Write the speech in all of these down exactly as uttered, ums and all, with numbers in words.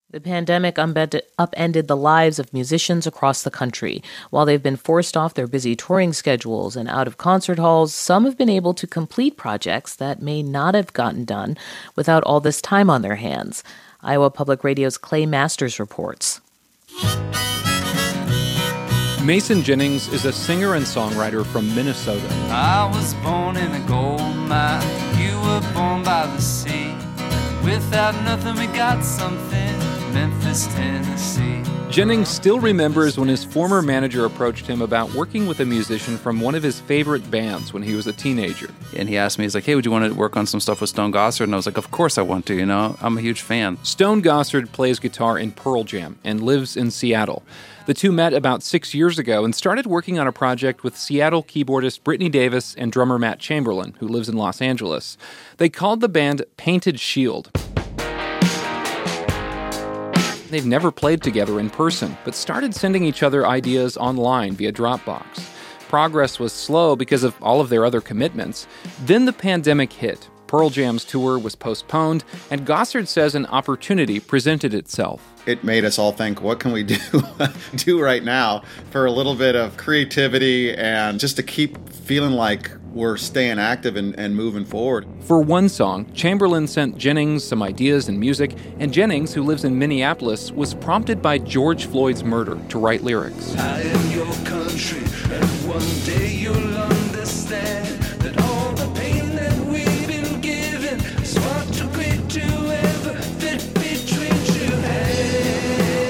The pandemic upended, upended the lives of musicians across the country. While they've been forced off their busy touring schedules and out of concert halls, some have been able to complete projects that may not have gotten done without all this time on their hands. Iowa Public Radio's Clay Masters reports. Mason Jennings is a singer and songwriter from Minnesota. I was born in a gold mine. You were born by the sea. Without nothing, we got something. Memphis, Tennessee. Jennings still remembers when his former manager approached him about working with a musician from one of his favorite bands when he was a teenager. And he asked me, he's like, hey, would you want to work on some stuff with Stone Gossard? And I was like, of course I want to, you know, I'm a huge fan. Stone Gossard plays guitar in Pearl Jam and lives in Seattle. The two met about six years ago and started working on a project with Seattle keyboardist Brittany Davis and drummer Matt Chamberlain, who lives in Los Angeles. They called the band Painted Shield. They've never played together in person, but started sending each other ideas online via Dropbox. Progress was slow because of all of their other commitments. Then the pandemic hit. Pearl Jam's tour was postponed, and Gossard says an opportunity presented itself. It made us all think, what can we do do right now for a little bit of creativity and just to keep feeling like we're staying active and, and moving forward. For one song, Chamberlain sent Jennings some ideas and music, and Jennings, who lives in Minneapolis, was prompted by George Floyd's murder to write lyrics. I am your country, and one day you'll understand that all the pain that we've been given is far too great to ever fit between two hands.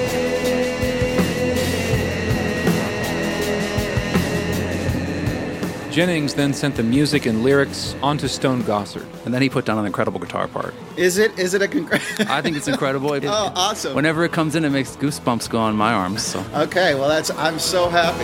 Jennings then sent the music and lyrics onto Stone Gossard. And then he put down an incredible guitar part. Is it? Is it a congr- I think it's incredible. It, Oh, awesome. Whenever it comes in, it makes goosebumps go on my arms. So. Okay, well, that's. I'm so happy.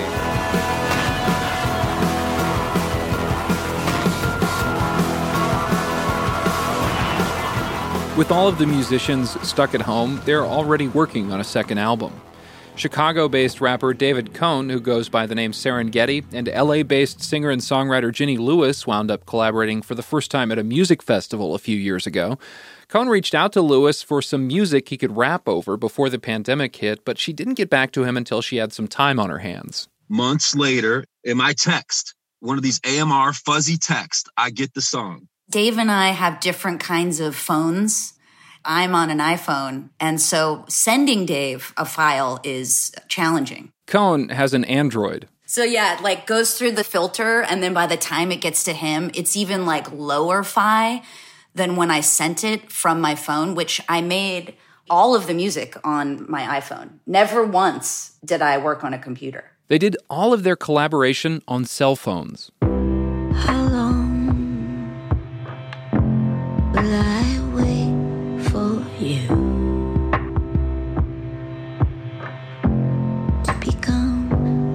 With all of the musicians stuck at home, they're already working on a second album. Chicago-based rapper David Cohn, who goes by the name Serengeti, and L A-based singer and songwriter Ginny Lewis wound up collaborating for the first time at a music festival a few years ago. Cohn reached out to Lewis for some music he could rap over before the pandemic hit, but she didn't get back to him until she had some time on her hands. Months later, in my text, one of these A M R fuzzy texts, I get the song. Dave and I have different kinds of phones. I'm on an iPhone, and so sending Dave a file is challenging. Cohn has an Android. So yeah, it like goes through the filter, and then by the time it gets to him, it's even like lower fi than when I sent it from my phone, which I made all of the music on my iPhone. Never once did I work on a computer. They did all of their collaboration on cell phones. How long will I wait for you to become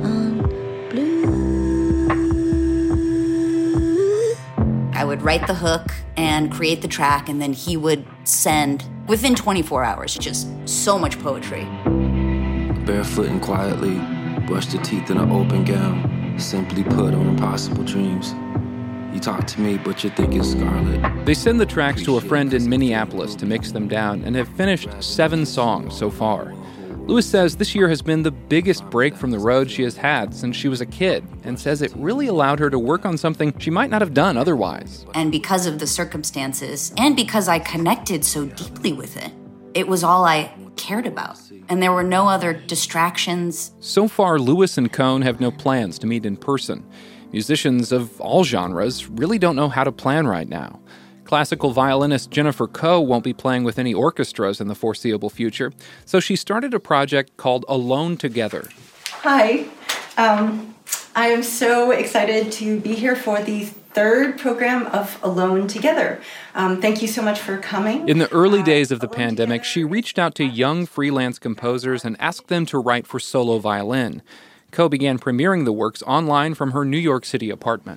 unblue? I would write the hook and create the track, and then he would send, within twenty-four hours, just so much poetry. Barefoot and quietly, brush the teeth in an open gown, simply put on impossible dreams. You talk to me, but you're thinking scarlet. They send the tracks to a friend in Minneapolis to mix them down and have finished seven songs so far. Lewis says this year has been the biggest break from the road she has had since she was a kid, and says it really allowed her to work on something she might not have done otherwise. And because of the circumstances, and because I connected so deeply with it, it was all I cared about. And there were no other distractions. So far, Lewis and Cohn have no plans to meet in person. Musicians of all genres really don't know how to plan right now. Classical violinist Jennifer Koh won't be playing with any orchestras in the foreseeable future, so she started a project called Alone Together. Hi. Um, I am so excited to be here for the third program of Alone Together. Um, thank you so much for coming. In the early days of the pandemic, she reached out to young freelance composers and asked them to write for solo violin. Koh began premiering the works online from her New York City apartment.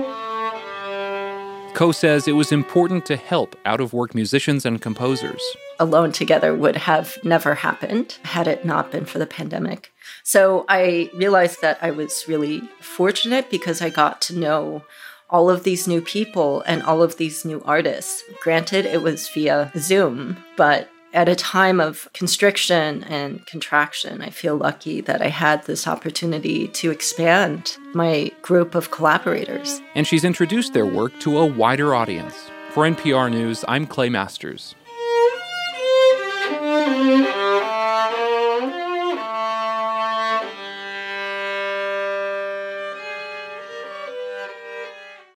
Koh says it was important to help out-of-work musicians and composers. Alone Together would have never happened had it not been for the pandemic. So I realized that I was really fortunate because I got to know all of these new people and all of these new artists. Granted, it was via Zoom, but at a time of constriction and contraction, I feel lucky that I had this opportunity to expand my group of collaborators. And she's introduced their work to a wider audience. For N P R News, I'm Clay Masters.